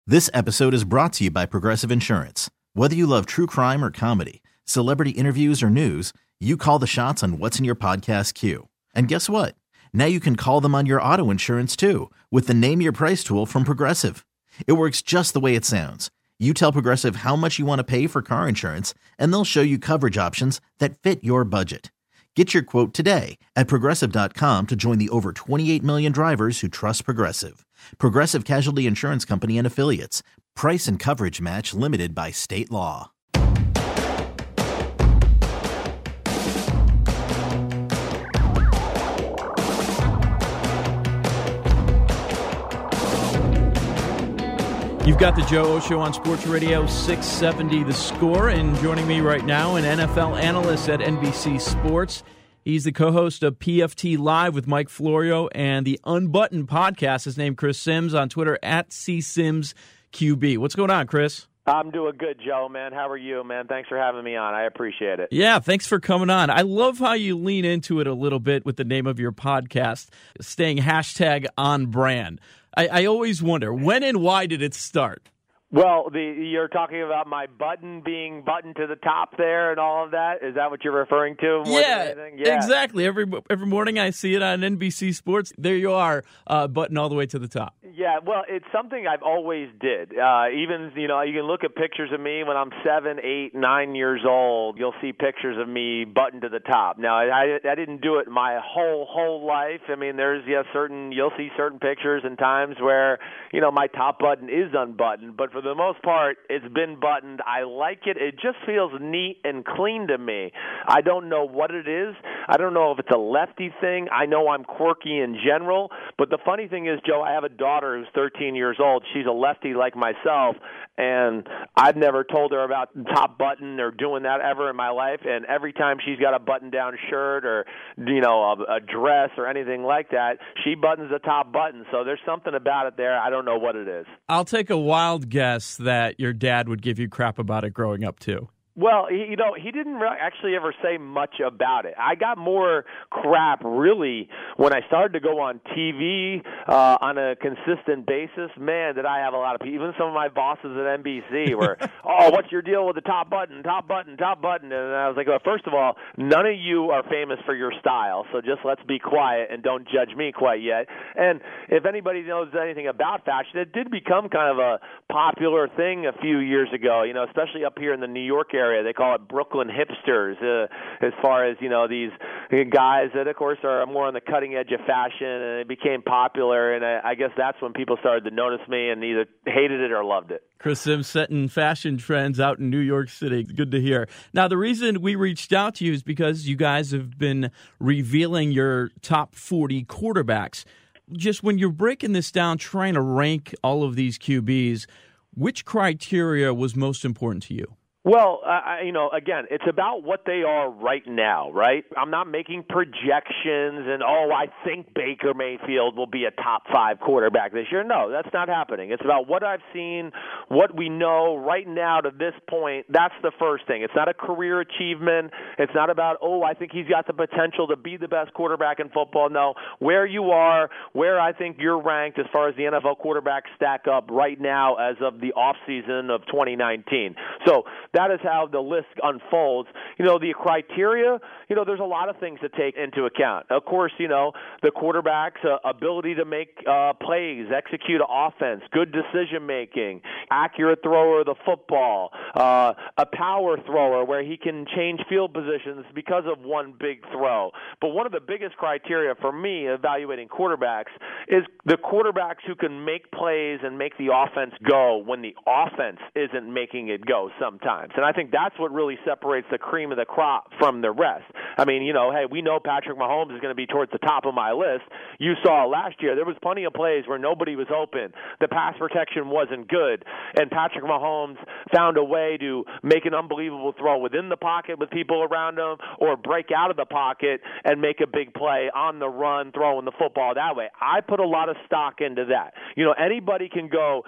This episode is brought to you by Progressive Insurance. Whether you love true crime or comedy, celebrity interviews or news, you call the shots on what's in your podcast queue. And guess what? Now you can call them on your auto insurance too with the Name Your Price tool from Progressive. It works just the way it sounds. You tell Progressive how much you want to pay for car insurance, and they'll show you coverage options that fit your budget. Get your quote today at Progressive.com to join the over 28 million drivers who trust Progressive. Progressive Casualty Insurance Company and Affiliates. Price and coverage match limited by state law. You've got the Joe O Show on Sports Radio 670 The Score, and joining me right now, an NFL analyst at NBC Sports. He's the co-host of PFT Live with Mike Florio and the Unbuttoned podcast. His name Chris Sims on Twitter at CSimsQB. What's going on, Chris? I'm doing good, Joe, man. How are you, man? Thanks for having me on. I appreciate it. Yeah, thanks for coming on. I love how you lean into it a little bit with the name of your podcast, staying hashtag on brand. I always wonder, when and why did it start? Well, you're talking about my button being buttoned to the top there and all of that? Is that what you're referring to? Yeah, exactly. Every morning I see it on NBC Sports. There you are, button all the way to the top. Yeah, well, it's something I've always did. Even, you can look at pictures of me when I'm 7, 8, 9 years old. You'll see pictures of me buttoned to the top. Now, I didn't do it my whole life. I mean, you'll see certain pictures and times where, my top button is unbuttoned, but for the most part, it's been buttoned. I like it. It just feels neat and clean to me. I don't know what it is. I don't know if it's a lefty thing. I know I'm quirky in general, but the funny thing is, Joe, I have a daughter who's 13 years old. She's a lefty like myself, and I've never told her about top button or doing that ever in my life, and every time she's got a button-down shirt or, a dress or anything like that, she buttons the top button. So there's something about it there. I don't know what it is. I'll take a wild guess that your dad would give you crap about it growing up, too. Well, he didn't actually ever say much about it. I got more crap, really, when I started to go on TV on a consistent basis. Man, did I have a lot of people. Even some of my bosses at NBC were, oh, what's your deal with the top button, top button, top button? And I was like, well, first of all, none of you are famous for your style, so just let's be quiet and don't judge me quite yet. And if anybody knows anything about fashion, it did become kind of a popular thing a few years ago, especially up here in the New York area. They call it Brooklyn hipsters, as far as, these guys that, of course, are more on the cutting edge of fashion, and it became popular, and I guess that's when people started to notice me and either hated it or loved it. Chris Sims setting fashion trends out in New York City. Good to hear. Now, the reason we reached out to you is because you guys have been revealing your top 40 quarterbacks. Just when you're breaking this down, trying to rank all of these QBs, which criteria was most important to you? Well, again, it's about what they are right now, right? I'm not making projections and, I think Baker Mayfield will be a top 5 quarterback this year. No, that's not happening. It's about what I've seen, what we know right now to this point. That's the first thing. It's not a career achievement. It's not about, I think he's got the potential to be the best quarterback in football. No, where you are, where I think you're ranked as far as the NFL quarterbacks stack up right now as of the offseason of 2019. So that is how the list unfolds. The criteria, there's a lot of things to take into account. Of course, the quarterback's ability to make plays, execute offense, good decision-making, accurate thrower of the football, a power thrower where he can change field positions because of one big throw. But one of the biggest criteria for me evaluating quarterbacks is the quarterbacks who can make plays and make the offense go when the offense isn't making it go sometimes. And I think that's what really separates the cream of the crop from the rest. I mean, hey, we know Patrick Mahomes is going to be towards the top of my list. You saw last year, there was plenty of plays where nobody was open. The pass protection wasn't good, and Patrick Mahomes found a way way to make an unbelievable throw within the pocket with people around him, or break out of the pocket and make a big play on the run, throwing the football that way. I put a lot of stock into that. Anybody can go,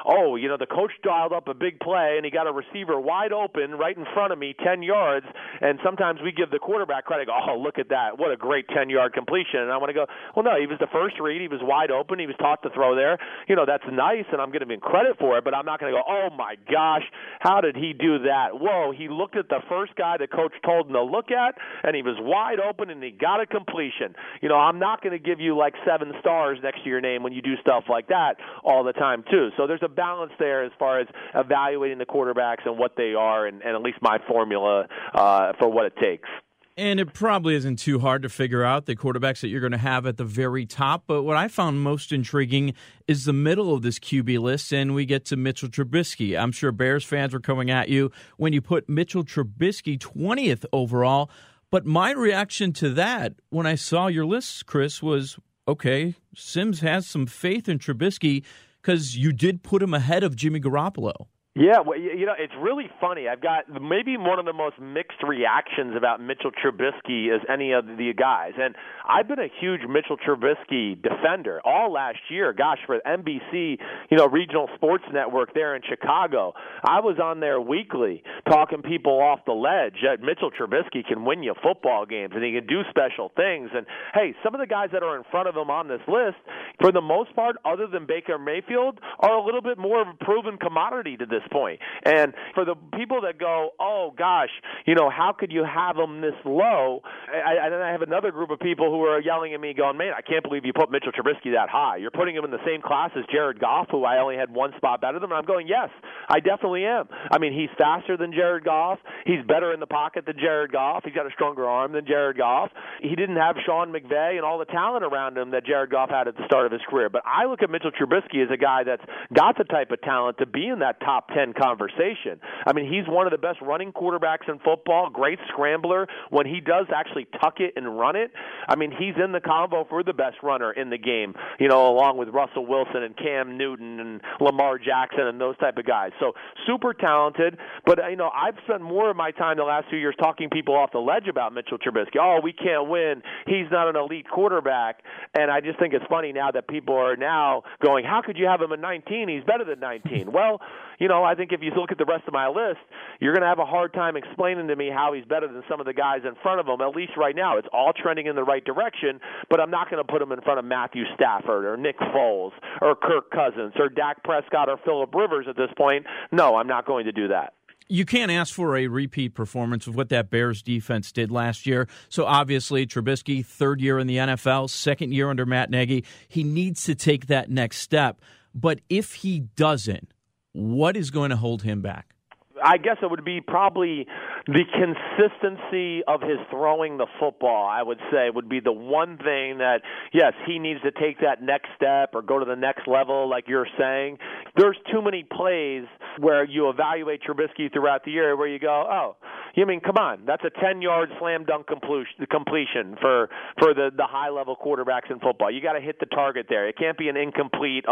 the coach dialed up a big play and he got a receiver wide open right in front of me, 10 yards, and sometimes we give the quarterback credit, look at that, what a great 10-yard completion. And I want to go, well, no, he was the first read, he was wide open, he was taught to throw there. That's nice, and I'm going to give him credit for it, but I'm not going to go, oh my gosh, how did he do that? Whoa, he looked at the first guy the coach told him to look at, and he was wide open, and he got a completion. I'm not going to give you like 7 stars next to your name when you do stuff like that all the time too. So there's a balance there as far as evaluating the quarterbacks and what they are, and at least my formula for what it takes. And it probably isn't too hard to figure out the quarterbacks that you're going to have at the very top. But what I found most intriguing is the middle of this QB list, and we get to Mitchell Trubisky. I'm sure Bears fans were coming at you when you put Mitchell Trubisky 20th overall. But my reaction to that when I saw your list, Chris, was, okay, Sims has some faith in Trubisky because you did put him ahead of Jimmy Garoppolo. Yeah, well, it's really funny. I've got maybe one of the most mixed reactions about Mitchell Trubisky as any of the guys. And I've been a huge Mitchell Trubisky defender all last year. Gosh, for NBC, regional sports network there in Chicago, I was on there weekly talking people off the ledge that Mitchell Trubisky can win you football games and he can do special things. And, hey, some of the guys that are in front of him on this list, for the most part, other than Baker Mayfield, are a little bit more of a proven commodity to this point. And for the people that go, oh gosh, how could you have them this low? And then I have another group of people who are yelling at me going, man, I can't believe you put Mitchell Trubisky that high. You're putting him in the same class as Jared Goff, who I only had one spot better than him. And I'm going, yes, I definitely am. I mean, he's faster than Jared Goff. He's better in the pocket than Jared Goff. He's got a stronger arm than Jared Goff. He didn't have Sean McVay and all the talent around him that Jared Goff had at the start of his career. But I look at Mitchell Trubisky as a guy that's got the type of talent to be in that top 10 conversation. I mean, he's one of the best running quarterbacks in football, great scrambler. When he does actually tuck it and run it, I mean, he's in the combo for the best runner in the game, along with Russell Wilson and Cam Newton and Lamar Jackson and those type of guys. So super talented, but, I've spent more of my time the last few years talking people off the ledge about Mitchell Trubisky. Oh, we can't win. He's not an elite quarterback. And I just think it's funny now that people are now going, how could you have him at 19? He's better than 19. Well, I think if you look at the rest of my list, you're going to have a hard time explaining to me how he's better than some of the guys in front of him, at least right now. It's all trending in the right direction, but I'm not going to put him in front of Matthew Stafford or Nick Foles or Kirk Cousins or Dak Prescott or Phillip Rivers at this point. No, I'm not going to do that. You can't ask for a repeat performance of what that Bears defense did last year. So obviously, Trubisky, third year in the NFL, second year under Matt Nagy, he needs to take that next step. But if he doesn't, what is going to hold him back? I guess it would be probably the consistency of his throwing the football, I would say, would be the one thing that, yes, he needs to take that next step or go to the next level, like you're saying. There's too many plays where you evaluate Trubisky throughout the year where you go, oh, you mean, come on, that's a 10-yard slam dunk completion for the high-level quarterbacks in football. You got to hit the target there. It can't be an incomplete,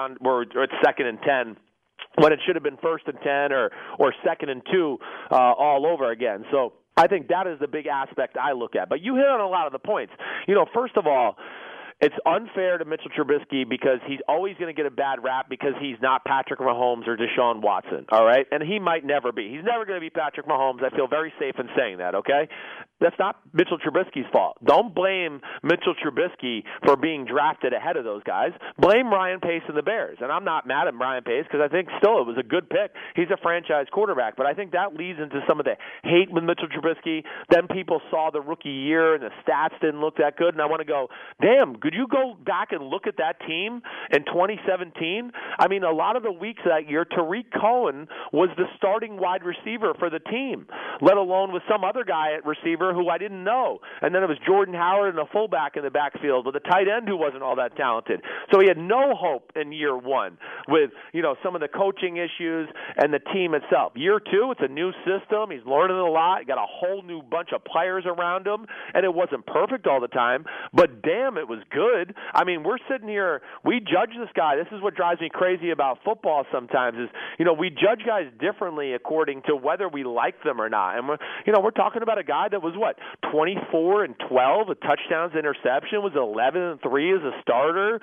it's 2nd and 10. When it should have been 1st and 10 or 2nd and 2 all over again. So I think that is the big aspect I look at. But you hit on a lot of the points. First of all, it's unfair to Mitchell Trubisky because he's always going to get a bad rap because he's not Patrick Mahomes or Deshaun Watson, all right? And he might never be. He's never going to be Patrick Mahomes. I feel very safe in saying that, okay? That's not Mitchell Trubisky's fault. Don't blame Mitchell Trubisky for being drafted ahead of those guys. Blame Ryan Pace and the Bears. And I'm not mad at Ryan Pace because I think still it was a good pick. He's a franchise quarterback. But I think that leads into some of the hate with Mitchell Trubisky. Then people saw the rookie year and the stats didn't look that good. And I want to go, damn, could you go back and look at that team in 2017? I mean, a lot of the weeks that year, Tariq Cohen was the starting wide receiver for the team, let alone with some other guy at receiver who I didn't know. And then it was Jordan Howard and a fullback in the backfield with a tight end who wasn't all that talented. So he had no hope in year one with, some of the coaching issues and the team itself. Year two, it's a new system. He's learning a lot. He got a whole new bunch of players around him, and it wasn't perfect all the time, but damn, it was good. I mean, we're sitting here, we judge this guy. This is what drives me crazy about football sometimes is we judge guys differently according to whether we like them or not. And we're talking about a guy that was 24-12, with touchdowns, interception, was 11-3 as a starter,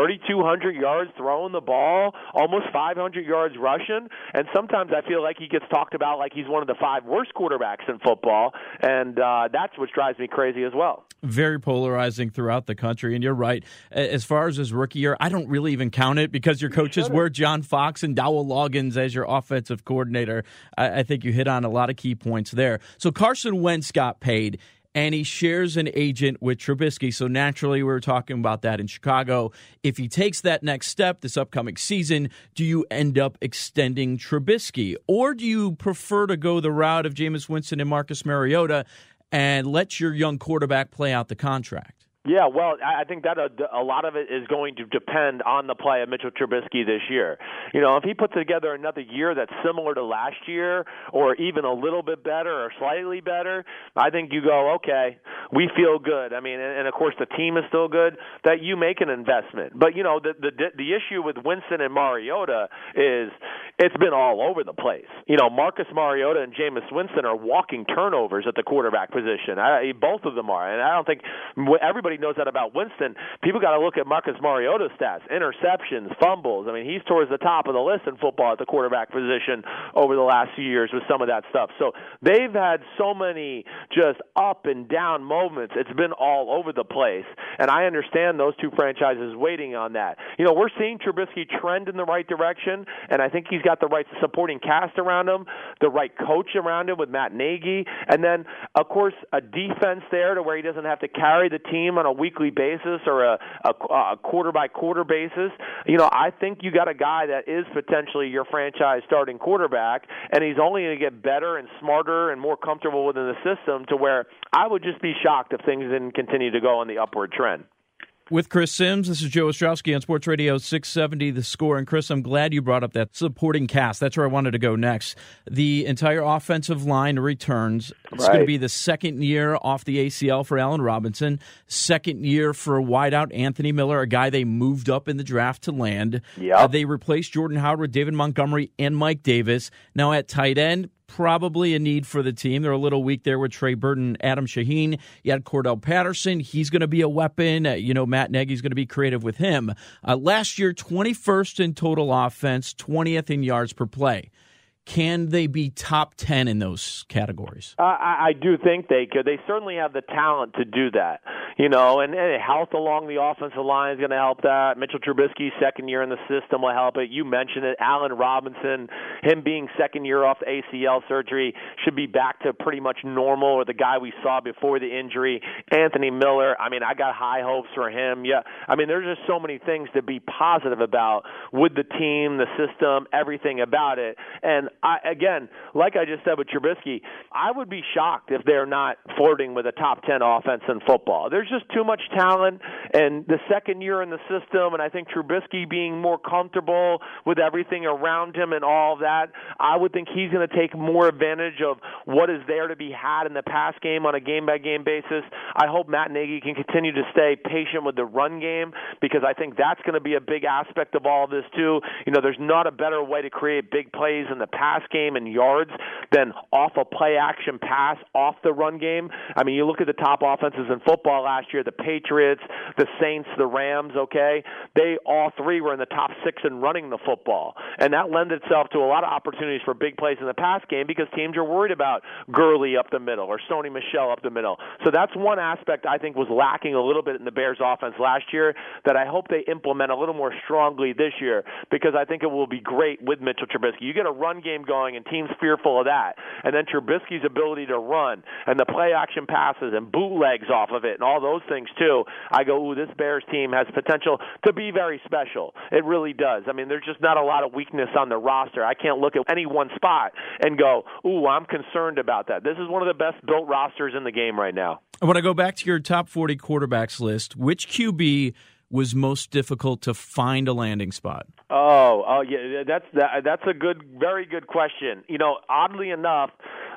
3,200 yards throwing the ball, almost 500 yards rushing. And sometimes I feel like he gets talked about like he's one of the 5 worst quarterbacks in football, and that's what drives me crazy as well. Very polarizing throughout the country, and you're right. As far as his rookie year, I don't really even count it because your coaches were John Fox and Dowell Loggins as your offensive coordinator. I think you hit on a lot of key points there. So Carson Wentz got paid, and he shares an agent with Trubisky. So naturally, we were talking about that in Chicago. If he takes that next step this upcoming season, do you end up extending Trubisky? Or do you prefer to go the route of Jameis Winston and Marcus Mariota and let your young quarterback play out the contract? Yeah, well, I think that a lot of it is going to depend on the play of Mitchell Trubisky this year. If he puts together another year that's similar to last year or even a little bit better or slightly better, I think you go, okay, we feel good. I mean, and of course the team is still good, that you make an investment. But, the issue with Winston and Mariota is it's been all over the place. Marcus Mariota and Jameis Winston are walking turnovers at the quarterback position. Both of them are. And I don't think everybody knows that about Winston. People got to look at Marcus Mariota's stats, interceptions, fumbles. I mean, he's towards the top of the list in football at the quarterback position over the last few years with some of that stuff. So they've had so many just up and down moments. It's been all over the place. And I understand those two franchises waiting on that. We're seeing Trubisky trend in the right direction, and I think he's got the right supporting cast around him, the right coach around him with Matt Nagy, and then, of course, a defense there to where he doesn't have to carry the team on a weekly basis or a quarter-by-quarter basis. I think you got a guy that is potentially your franchise starting quarterback, and he's only going to get better and smarter and more comfortable within the system to where I would just be shocked if things didn't continue to go on the upward trend. With Chris Sims, this is Joe Ostrowski on Sports Radio 670 The Score. And Chris, I'm glad you brought up that supporting cast. That's where I wanted to go next. The entire offensive line returns. It's going to be the second year off the ACL for Allen Robinson, second year for wideout Anthony Miller, a guy they moved up in the draft to land. Yep. They replaced Jordan Howard with David Montgomery and Mike Davis. Now at tight end, probably a need for the team. They're a little weak there with Trey Burton, Adam Shaheen. You had Cordell Patterson. He's going to be a weapon. Matt Nagy's going to be creative with him. Last year, 21st in total offense, 20th in yards per play. Can they be top 10 in those categories? I do think they could. They certainly have the talent to do that, and health along the offensive line is going to help that. Mitchell Trubisky's second year in the system will help it. You mentioned it. Allen Robinson, him being second year off ACL surgery, should be back to pretty much normal, or the guy we saw before the injury. Anthony Miller, I got high hopes for him. Yeah, there's just so many things to be positive about with the team, the system, everything about it. And again, like I just said with Trubisky, I would be shocked if they're not flirting with a top 10 offense in football. There's just too much talent, and the second year in the system, and I think Trubisky being more comfortable with everything around him and all of that, I would think he's going to take more advantage of what is there to be had in the pass game on a game-by-game basis. I hope Matt Nagy can continue to stay patient with the run game, because I think that's going to be a big aspect of all of this too. There's not a better way to create big plays in the pass game and yards than off a play-action pass, off the run game. You look at the top offenses in football last year, the Patriots, the Saints, the Rams, okay? They all three were in the top 6 in running the football. And that lends itself to a lot of opportunities for big plays in the pass game because teams are worried about Gurley up the middle or Sony Michel up the middle. So that's one aspect I think was lacking a little bit in the Bears offense last year that I hope they implement a little more strongly this year, because I think it will be great with Mitchell Trubisky. You get a run game going and teams fearful of that. And then Trubisky's ability to run and the play action passes and bootlegs off of it and all those things too. I go, ooh, this Bears team has potential to be very special. It really does. There's just not a lot of weakness on the roster. I can't look at any one spot and go, ooh, I'm concerned about that. This is one of the best built rosters in the game right now. I want to go back to your top 40 quarterbacks list. Which QB was most difficult to find a landing spot? Oh, yeah, that's a very good question. Oddly enough,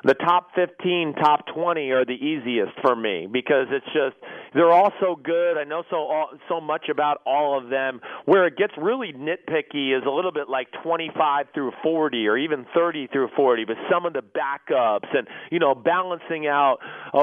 the top 15, top 20 are the easiest for me because it's just they're all so good. I know so much about all of them. Where it gets really nitpicky is a little bit like 25 through 40 or even 30 through 40, but some of the backups and, balancing out,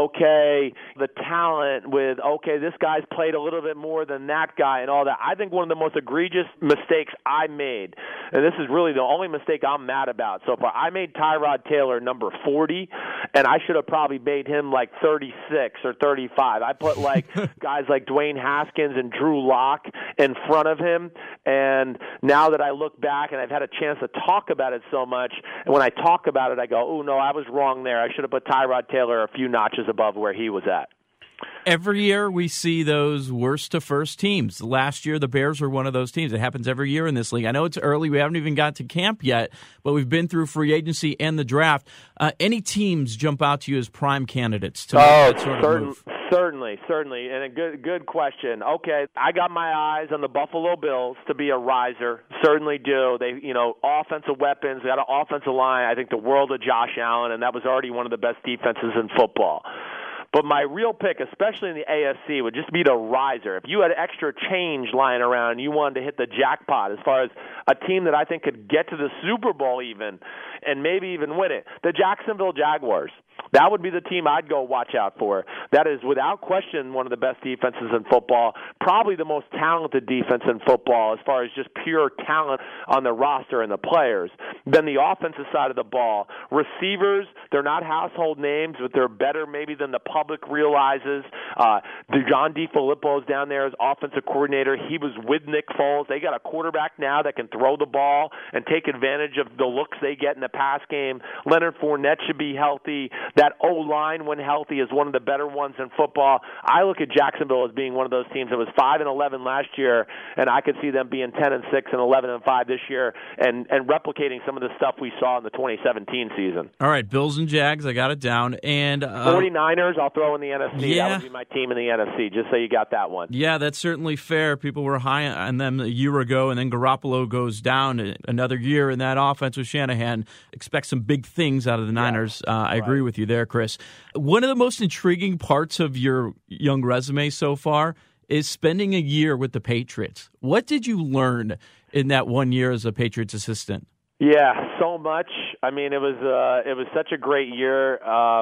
okay, the talent with, okay, this guy's played a little bit more than that guy and all that. I think one of the most egregious mistakes I made, and this is really the only mistake I'm mad about so far, I made Tyrod Taylor number 40, and I should have probably made him like 36 or 35. I put like guys like Dwayne Haskins and Drew Lock in front of him, and now that I look back and I've had a chance to talk about it so much, and when I talk about it, I go, oh, no, I was wrong there. I should have put Tyrod Taylor a few notches above where he was at. Every year we see those worst to first teams. Last year, the Bears were one of those teams. It happens every year in this league. I know it's early. We haven't even got to camp yet, but we've been through free agency and the draft. Any teams jump out to you as prime candidates to make that sort of move? Certainly, and a good question. Okay, I got my eyes on the Buffalo Bills to be a riser. Certainly do. They, offensive weapons. They got an offensive line. I think the world of Josh Allen, and that was already one of the best defenses in football. But my real pick, especially in the AFC, would just be the riser. If you had extra change lying around and you wanted to hit the jackpot as far as a team that I think could get to the Super Bowl even and maybe even win it, the Jacksonville Jaguars. That would be the team I'd go watch out for. That is, without question, one of the best defenses in football, probably the most talented defense in football as far as just pure talent on the roster and the players. Then the offensive side of the ball. Receivers, they're not household names, but they're better maybe than the public realizes. John DeFilippo's down there as offensive coordinator. He was with Nick Foles. They got a quarterback now that can throw the ball and take advantage of the looks they get in the pass game. Leonard Fournette should be healthy. That O-line, when healthy, is one of the better ones in football. I look at Jacksonville as being one of those teams that was 5-11 last year, and I could see them being 10-6 and 11-5 this year, and replicating some of the stuff we saw in the 2017 season. All right, Bills and Jags, I got it down. And 49ers, I'll throw in the NFC. Yeah. That would be my team in the NFC, just so you got that one. Yeah, that's certainly fair. People were high on them a year ago, and then Garoppolo goes down another year in that offense with Shanahan. Expect some big things out of the Niners. I agree with you there, Chris. One of the most intriguing parts of your young resume so far is spending a year with the Patriots. What did you learn in that 1 year as a Patriots assistant? Yeah, so much. I mean, it was such a great year.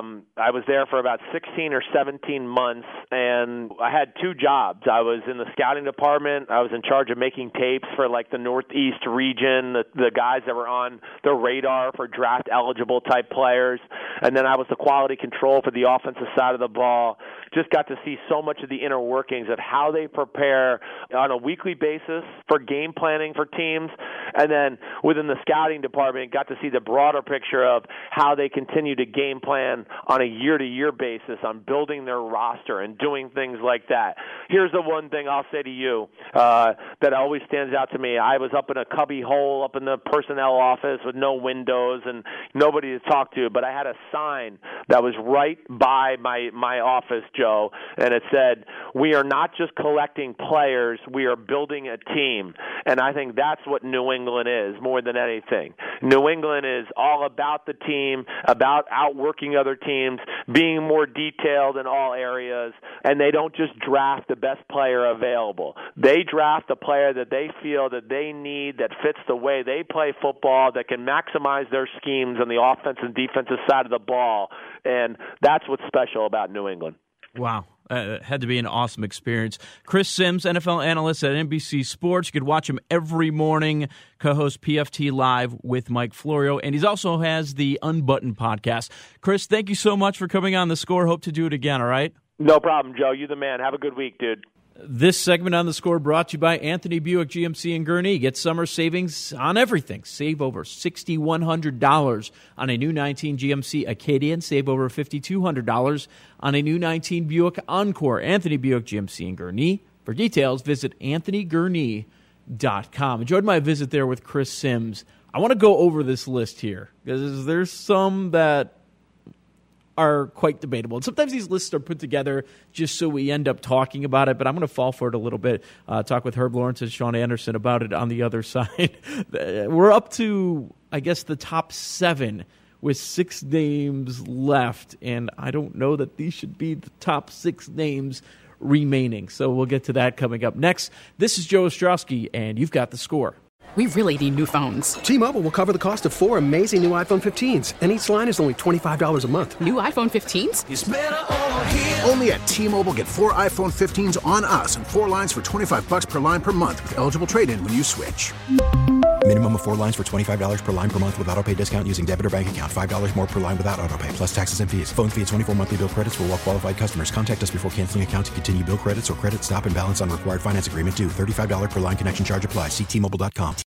I was there for about 16 or 17 months, and I had two jobs. I was in the scouting department. I was in charge of making tapes for like the Northeast region, the guys that were on the radar for draft-eligible type players, and then I was the quality control for the offensive side of the ball. Just got to see so much of the inner workings of how they prepare on a weekly basis for game planning for teams, and then within the scouting department, got to see the broader picture of how they continue to game plan on a year-to-year basis on building their roster and doing things like that. Here's the one thing I'll say to you that always stands out to me. I was up in a cubby hole up in the personnel office with no windows and nobody to talk to, but I had a sign that was right by my office, Joe, and it said, "We are not just collecting players, we are building a team." And I think that's what New England is more than anything. New England is all about the team, about outworking other teams, being more detailed in all areas, and they don't just draft the best player available. They draft a player that they feel that they need, that fits the way they play football, that can maximize their schemes on the offensive and defensive side of the ball, and that's what's special about New England. Wow. Had to be an awesome experience. Chris Sims, NFL analyst at NBC Sports. You could watch him every morning, co-host PFT Live with Mike Florio, and he also has the Unbuttoned podcast. Chris, thank you so much for coming on The Score. Hope to do it again, all right? No problem, Joe. You the man. Have a good week, dude. This segment on The Score brought to you by Anthony Buick GMC in Gurnee. Get summer savings on everything. Save over $6,100 on a new 19 GMC Acadian. Save over $5,200 on a new 19 Buick Encore. Anthony Buick GMC in Gurnee. For details, visit anthonygurnee.com. Enjoyed my visit there with Chris Sims. I want to go over this list here because there's some that are quite debatable. And sometimes these lists are put together just so we end up talking about it, but I'm going to fall for it a little bit. Talk with Herb Lawrence and Sean Anderson about it on the other side. We're up to, I guess, the top 7 with 6 names left, and I don't know that these should be the top 6 names remaining. So we'll get to that coming up next. This is Joe Ostrowski, and you've got the score. We really need new phones. T-Mobile will cover the cost of 4 amazing new iPhone 15s, and each line is only $25 a month. New iPhone 15s? It's better over here. Only at T-Mobile, get 4 iPhone 15s on us and 4 lines for $25 per line per month with eligible trade-in when you switch. Minimum of 4 lines for $25 per line per month with autopay discount using debit or bank account. $5 more per line without autopay, plus taxes and fees. Phone fee at 24 monthly bill credits for well-qualified customers. Contact us before canceling account to continue bill credits or credit stop and balance on required finance agreement due. $35 per line connection charge applies. See T-Mobile.com.